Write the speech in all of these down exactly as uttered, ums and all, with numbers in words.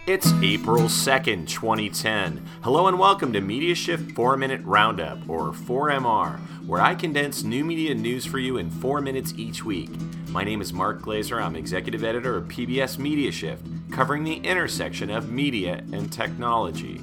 It's April second, twenty ten. Hello and welcome to Media Shift four minute Roundup, or four M R, where I condense new media news for you in four minutes each week. My name is Mark Glazer. I'm executive editor of P B S Media Shift, covering the intersection of media and technology.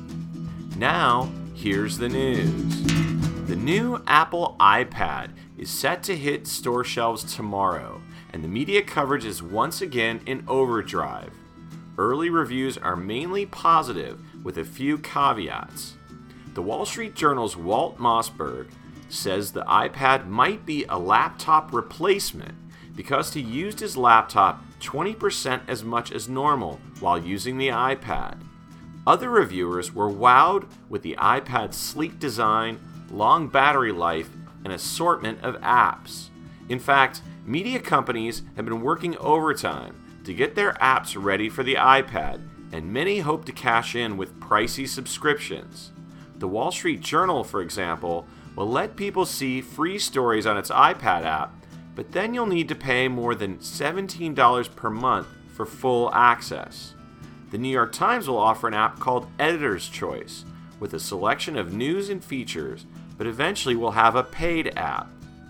Now, here's the news. The new Apple iPad is set to hit store shelves tomorrow, and the media coverage is once again in overdrive. Early reviews are mainly positive, with a few caveats. The Wall Street Journal's Walt Mossberg says the iPad might be a laptop replacement because he used his laptop twenty percent as much as normal while using the iPad. Other reviewers were wowed with the iPad's sleek design, long battery life, and assortment of apps. In fact, media companies have been working overtime to get their apps ready for the iPad, and many hope to cash in with pricey subscriptions. The Wall Street Journal, for example, will let people see free stories on its iPad app, but then you'll need to pay more than seventeen dollars per month for full access. The New York Times will offer an app called Editor's Choice, with a selection of news and features, but eventually will have a paid app.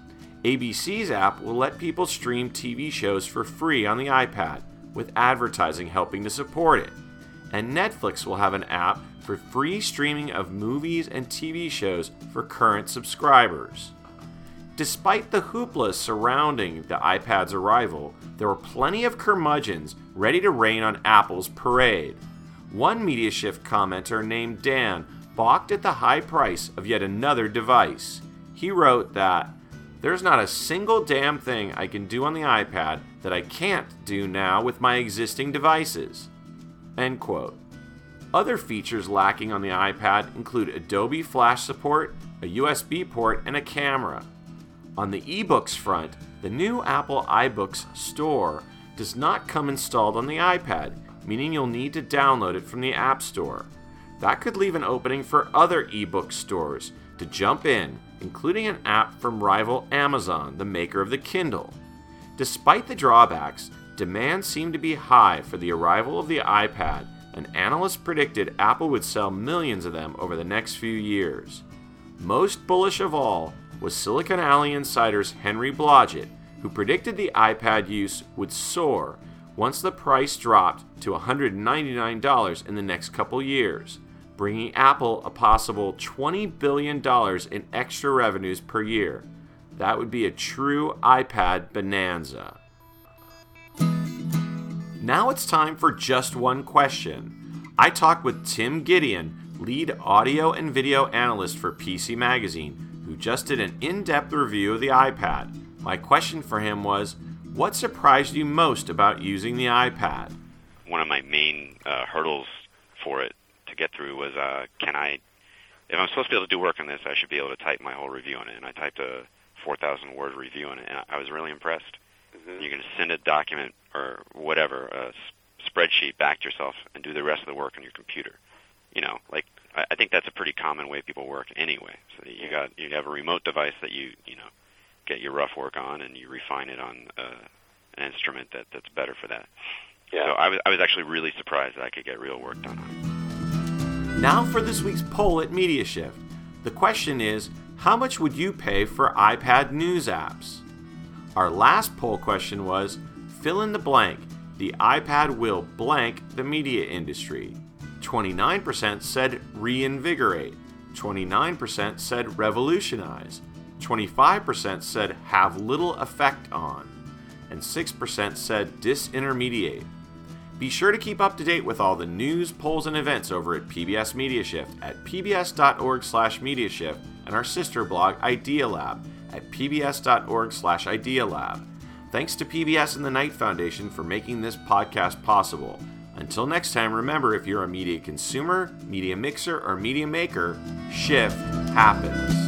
A B C's app will let people stream T V shows for free on the iPad, with advertising helping to support it. And Netflix will have an app for free streaming of movies and T V shows for current subscribers. Despite the hoopla surrounding the iPad's arrival, there were plenty of curmudgeons ready to rain on Apple's parade. One Media Shift commenter named Dan balked at the high price of yet another device. He wrote that, "There's not a single damn thing I can do on the iPad that I can't do now with my existing devices." End quote. Other features lacking on the iPad include Adobe Flash support, a U S B port, and a camera. On the ebooks front, the new Apple iBooks store does not come installed on the iPad, meaning you'll need to download it from the App Store. That could leave an opening for other ebook stores to jump in, including an app from rival Amazon, the maker of the Kindle. Despite the drawbacks, demand seemed to be high for the arrival of the iPad, and analysts predicted Apple would sell millions of them over the next few years. Most bullish of all was Silicon Alley Insider's Henry Blodgett, who predicted the iPad use would soar once the price dropped to one hundred ninety-nine dollars in the next couple years, bringing Apple a possible twenty billion dollars in extra revenues per year. That would be a true iPad bonanza. Now it's time for Just One Question. I talked with Tim Gideon, lead audio and video analyst for P C Magazine, who just did an in-depth review of the iPad. My question for him was, what surprised you most about using the iPad? One of my main uh, hurdles for it to get through was, uh, can I, if I'm supposed to be able to do work on this, I should be able to type my whole review on it. And I typed a four thousand word review on it, and I was really impressed. Mm-hmm. You're going to send a document or whatever, a s- spreadsheet back to yourself and do the rest of the work on your computer. You know, like, I, I think that's a pretty common way people work anyway. So you got, you have a remote device that you, you know, get your rough work on, and you refine it on uh, an instrument that, that's better for that. Yeah. So I was, I was actually really surprised that I could get real work done on it. Now for this week's poll at Media Shift. The question is, how much would you pay for iPad news apps? Our last poll question was, fill in the blank. The iPad will blank the media industry. twenty-nine percent said reinvigorate. twenty-nine percent said revolutionize. twenty-five percent said have little effect on. And six percent said disintermediate. Be sure to keep up to date with all the news, polls, and events over at P B S Media Shift at pbs.org slash mediashift and our sister blog Idea Lab at pbs.org slash Idea Lab. Thanks to P B S and the Knight Foundation for making this podcast possible. Until next time, remember, if you're a media consumer, media mixer, or media maker, shift happens.